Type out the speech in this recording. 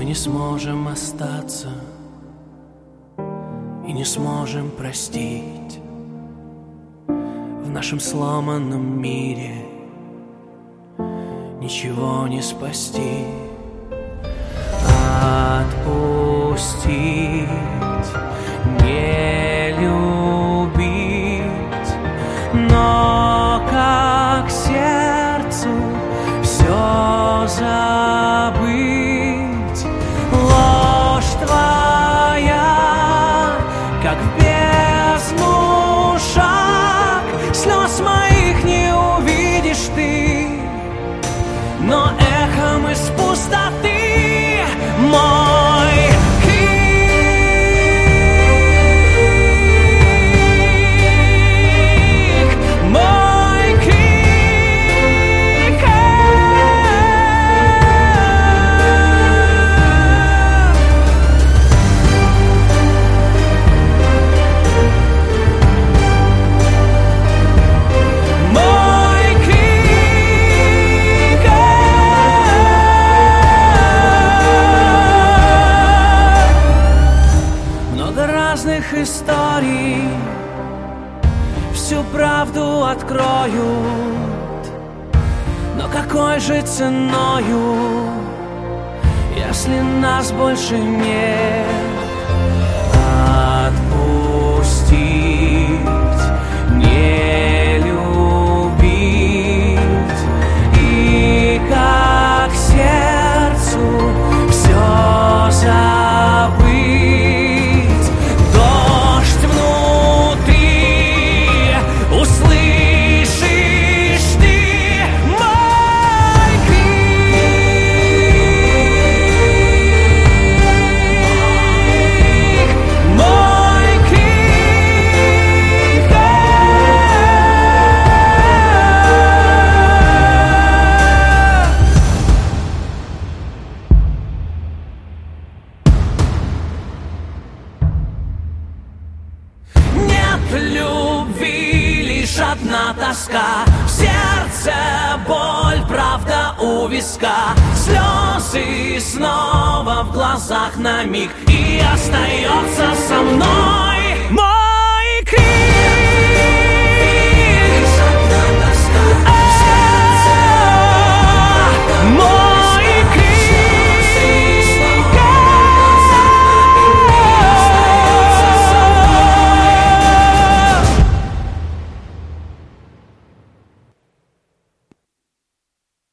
не сможем остаться и не сможем простить. В нашем сломанном мире ничего не спасти. Отпустить, не любить, но как сердцу все забыть. Ложь твоя, как в бездну шаг, слез моих не увидишь ты, но эхом из пустоты мой крик, мой крик. Мой крик. Много разных историй всю правду откроют, но какой же ценою, если нас больше нет? Отпустить, не любить, и как сердцу все забыть. Дождь внутри услышишь ты, мой крик, мой крик. Нет любви, лишь одна тоска, в сердце боль, правда у виска, слезы снова в глазах на миг, и остается со мной